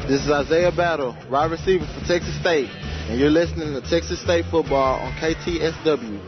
This is Isaiah Battle, wide receiver for Texas State, and you're listening to Texas State Football on KTSW.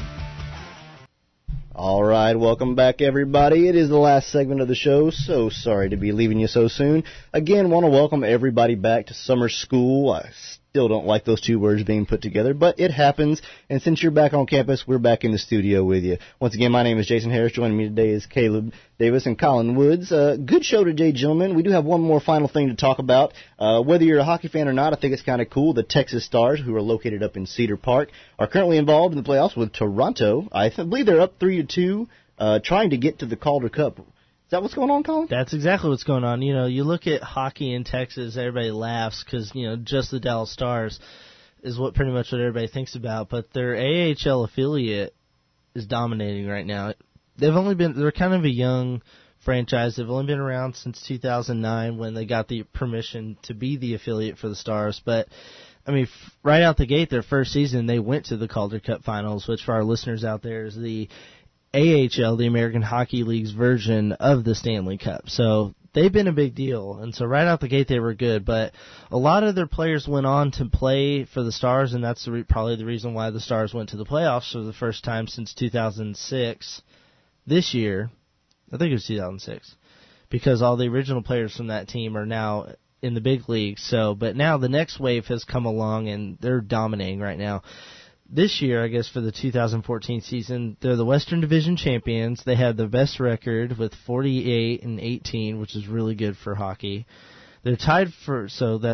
All right, welcome back, everybody. It is the last segment of the show. So sorry to be leaving you so soon. Again, want to welcome everybody back to summer school. I still don't like those two words being put together, but it happens. And since you're back on campus, we're back in the studio with you. Once again, my name is Jason Harris. Joining me today is Caleb Davis and Colin Woods. Good show today, gentlemen. We do have one more final thing to talk about. Whether you're a hockey fan or not, I think it's kind of cool. The Texas Stars, who are located up in Cedar Park, are currently involved in the playoffs with Toronto. I believe they're up 3-2, trying to get to the Calder Cup. Is that what's going on, Colin? That's exactly what's going on. You know, you look at hockey in Texas, everybody laughs because, you know, just the Dallas Stars is what pretty much what everybody thinks about. But their AHL affiliate is dominating right now. They're kind of a young franchise. They've only been around since 2009 when they got the permission to be the affiliate for the Stars. But, I mean, right out the gate, their first season, they went to the Calder Cup Finals, which for our listeners out there is the AHL, the American Hockey League's version of the Stanley Cup. So they've been a big deal. And so right out the gate, they were good. But a lot of their players went on to play for the Stars, and that's probably the reason why the Stars went to the playoffs for the first time since 2006. This year, I think it was 2006, because all the original players from that team are now in the big league. So, but now the next wave has come along, and they're dominating right now. This year, I guess, for the 2014 season, they're the Western Division champions. They have the best record with 48-18, which is really good for hockey. They're tied for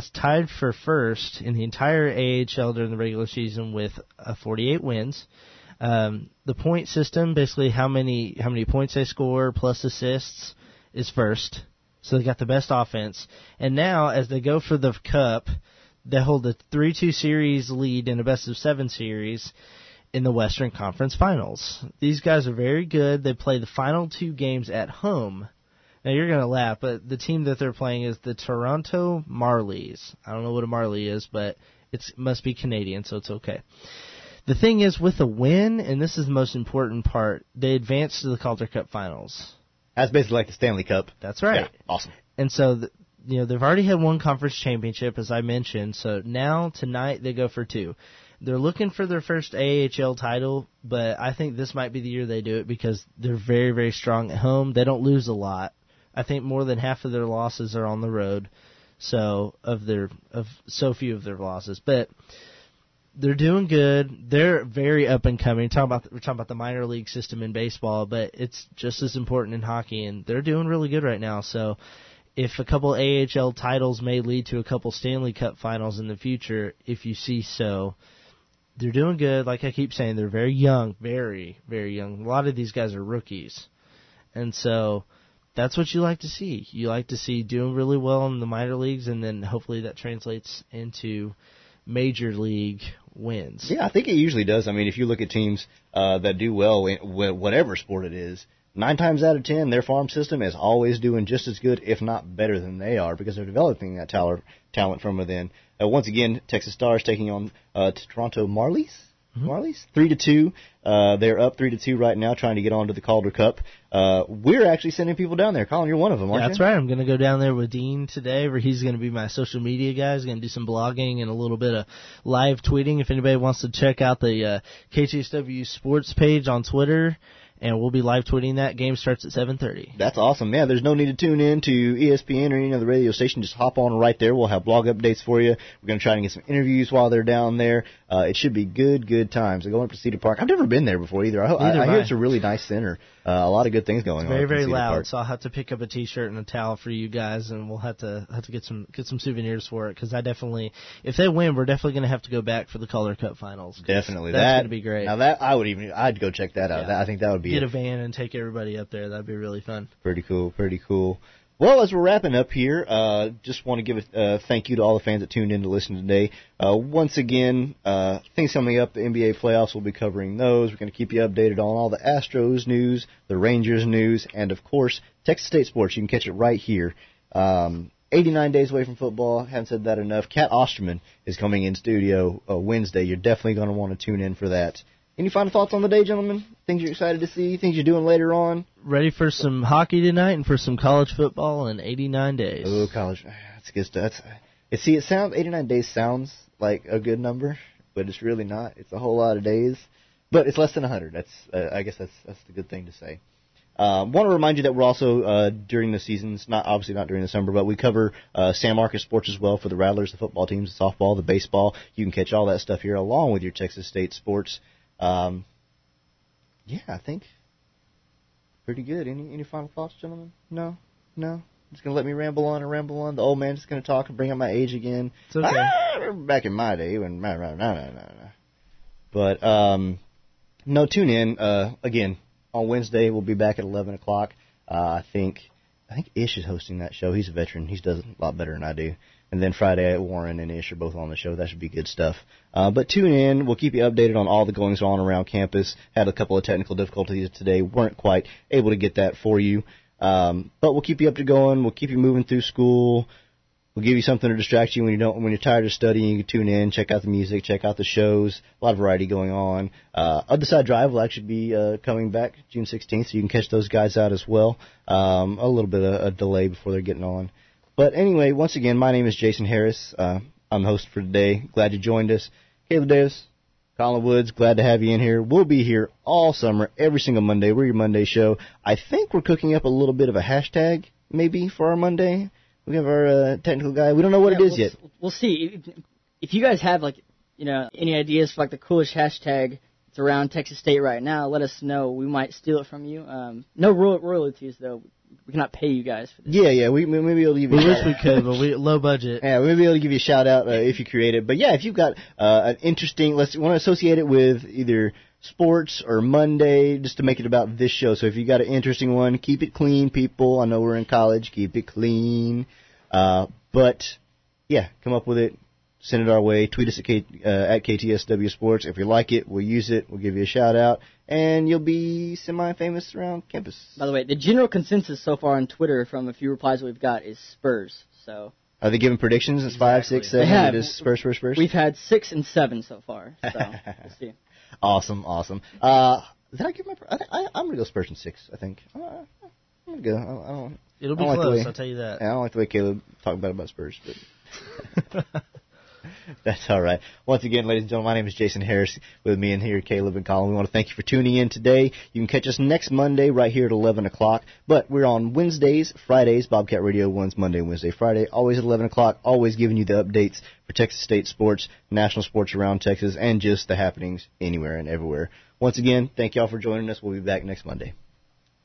first in the entire AHL during the regular season with 48 wins. The point system, basically how many points they score plus assists, is first. So they got the best offense. And now, as they go for the Cup, they hold a 3-2 series lead in a best-of-7 series in the Western Conference Finals. These guys are very good. They play the final two games at home. Now, you're going to laugh, but the team that they're playing is the Toronto Marlies. I don't know what a Marley is, but it must be Canadian, so it's okay. The thing is, with a win, and this is the most important part, they advance to the Calder Cup Finals. That's basically like the Stanley Cup. That's right. Yeah, awesome. And so, they've already had one conference championship, as I mentioned, so now, tonight, they go for two. They're looking for their first AHL title, but I think this might be the year they do it because they're very, very strong at home. They don't lose a lot. I think more than half of their losses are on the road, so so few of their losses. But they're doing good. They're very up and coming. We're talking about the minor league system in baseball, but it's just as important in hockey, and they're doing really good right now. So if a couple AHL titles may lead to a couple Stanley Cup finals in the future, if you see so, they're doing good. Like I keep saying, they're very young, very, very young. A lot of these guys are rookies. And so that's what you like to see. You like to see doing really well in the minor leagues, and then hopefully that translates into major league wins. Yeah, I think it usually does. I mean, if you look at teams that do well in whatever sport it is, 9 times out of 10, their farm system is always doing just as good, if not better than they are, because they're developing that talent from within. Once again, Texas Stars taking on Toronto Marlies. Mm-hmm. Marlies? 3-2. They're up 3-2 right now, trying to get on to the Calder Cup. We're actually sending people down there. Colin, you're one of them, aren't you? That's right. I'm going to go down there with Dean today, where he's going to be my social media guy. He's going to do some blogging and a little bit of live tweeting. If anybody wants to check out the KTSW Sports page on Twitter, and we'll be live tweeting that. Game starts at 7:30. That's awesome. Yeah, there's no need to tune in to ESPN or any other radio station. Just hop on right there. We'll have blog updates for you. We're going to try to get some interviews while they're down there. It should be good times. They're going up to Cedar Park. I've never been there before either. I hear it's a really nice center. A lot of good things going on. Very, very loud. So I'll have to pick up a T-shirt and a towel for you guys, and we'll have to get some souvenirs for it, because if they win, we're definitely going to have to go back for the Calder Cup Finals. Definitely, that's going to be great. Now I'd go check that out. Yeah. I think that would be get a van and take everybody up there. That'd be really fun. Pretty cool. Well, as we're wrapping up here, just want to give a thank you to all the fans that tuned in to listen today. Once again, things coming up, the NBA playoffs, we'll be covering those. We're going to keep you updated on all the Astros news, the Rangers news, and, of course, Texas State Sports. You can catch it right here. 89 days away from football. Haven't said that enough. Kat Osterman is coming in studio Wednesday. You're definitely going to want to tune in for that. Any final thoughts on the day, gentlemen? Things you're excited to see? Things you're doing later on? Ready for some hockey tonight and for some college football in 89 days. Oh, college. That's good stuff. It sounds 89 days sounds like a good number, but it's really not. It's a whole lot of days, but it's less than 100. I guess that's the good thing to say. Want to remind you that we're also during the seasons, obviously not during the summer, but we cover San Marcos sports as well for the Rattlers, the football teams, the softball, the baseball. You can catch all that stuff here along with your Texas State sports. Yeah, I think pretty good. Any final thoughts, gentlemen? No. Just gonna let me ramble on and ramble on. The old man's just gonna talk and bring up my age again. It's okay. Back in my day when no. But no, tune in again on Wednesday. We'll be back at 11 o'clock. I think Ish is hosting that show. He's a veteran. He does it a lot better than I do. And then Friday, Warren and Ish are both on the show. That should be good stuff. But tune in. We'll keep you updated on all the goings-on around campus. Had a couple of technical difficulties today. Weren't quite able to get that for you. But we'll keep you up to going. We'll keep you moving through school. We'll give you something to distract you when you're tired of studying. You can tune in, check out the music, check out the shows. A lot of variety going on. Other Side Drive will actually be coming back June 16th, so you can catch those guys out as well. A little bit of a delay before they're getting on. But anyway, once again, my name is Jason Harris. I'm the host for today. Glad you joined us. Caleb Davis, Colin Woods, glad to have you in here. We'll be here all summer, every single Monday. We're your Monday show. I think we're cooking up a little bit of a hashtag, maybe, for our Monday. We have our technical guy. We don't know what it is yet. We'll see. If you guys have, any ideas for, the coolest hashtag that's around Texas State right now, let us know. We might steal it from you. No royalties, though. We cannot pay you guys for this. Yeah. We may be able to give you. We wish we could, but low budget. Yeah, we may be able to give you a shout out if you create it. But yeah, if you've got an interesting, want to associate it with either sports or Monday, just to make it about this show. So if you got an interesting one, keep it clean, people. I know we're in college. Keep it clean. But yeah, come up with it. Send it our way. Tweet us at KTSW Sports. If you like it, we'll use it. We'll give you a shout out, and you'll be semi-famous around campus. By the way, the general consensus so far on Twitter from a few replies we've got is Spurs. So are they giving predictions? It's 5, 6, 7. It is Spurs. We've had 6 and 7 so far. So we'll see. Awesome. Did I give my? I'm gonna go Spurs in 6. I think. I'm gonna go. It'll be close. I'll tell you that. I don't like the way Caleb talked about Spurs, but. That's all right. Once again, ladies and gentlemen, my name is Jason Harris. With me in here, Caleb and Colin. We want to thank you for tuning in today. You can catch us next Monday right here at 11 o'clock. But we're on Wednesdays, Fridays. Bobcat Radio 1's Monday, Wednesday, Friday. Always at 11 o'clock. Always giving you the updates for Texas State sports, national sports around Texas, and just the happenings anywhere and everywhere. Once again, thank y'all for joining us. We'll be back next Monday.